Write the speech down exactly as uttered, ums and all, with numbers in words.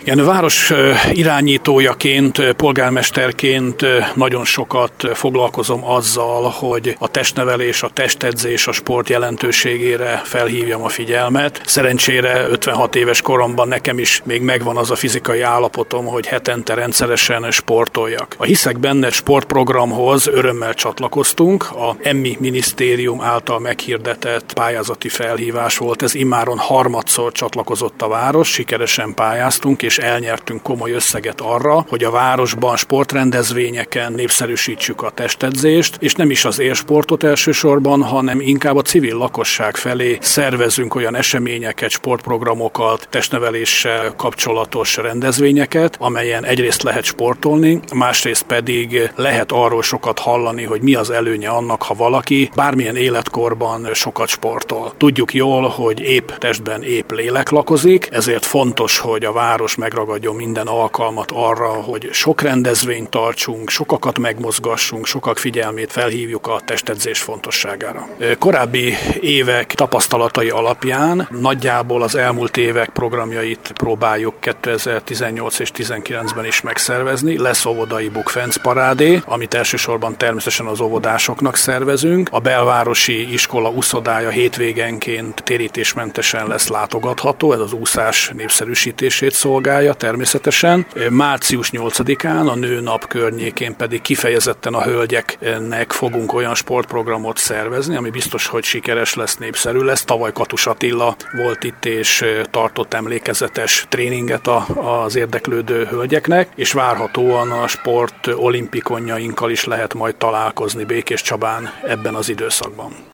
Igen, város irányítójaként, polgármesterként nagyon sokat foglalkozom azzal, hogy a testnevelés, a testedzés, a sport jelentőségére felhívjam a figyelmet. Szerencsére ötvenhat éves koromban nekem is még megvan az a fizikai állapotom, hogy hetente rendszeresen sportoljak. A Hiszek Benne sportprogramhoz örömmel csatlakoztunk. A EMMI minisztérium által meghirdetett pályázati felhívás volt. Ez immáron harmadszor csatlakozott a város, sikeresen pályáztunk, és elnyertünk komoly összeget arra, hogy a városban sportrendezvényeken népszerűsítsük a testedzést, és nem is az élsportot elsősorban, hanem inkább a civil lakosság felé szervezünk olyan eseményeket, sportprogramokat, testneveléssel kapcsolatos rendezvényeket, amelyen egyrészt lehet sportolni, másrészt pedig lehet arról sokat hallani, hogy mi az előnye annak, ha valaki bármilyen életkorban sokat sportol. Tudjuk jól, hogy épp testben épp lélek lakozik, ezért fontos, hogy a város megragadjon minden alkalmat arra, hogy sok rendezvényt tartsunk, sokakat megmozgassunk, sokak figyelmét felhívjuk a testedzés fontosságára. Korábbi évek tapasztalatai alapján nagyjából az elmúlt évek programjait próbáljuk kétezer-tizennyolc és tizenkilencben is megszervezni. Lesz óvodai bukfenc parádé, amit elsősorban természetesen az óvodásoknak szervezünk. A belvárosi iskola úszodája hétvégenként térítésmentesen lesz látogatható, ez az úszás népszerűsítését szolgálja természetesen. Március nyolcadikán, a Nőnap környékén pedig kifejezetten a hölgyeknek fogunk olyan sportprogramot szervezni, ami biztos, hogy sikeres lesz, népszerű lesz. Tavaly Katus Attila volt itt és tartott emlékezetes tréninget az érdeklődő hölgyeknek, és várhatóan a sport olimpikonjainkkal is lehet majd találkozni Békéscsabán ebben az időszakban.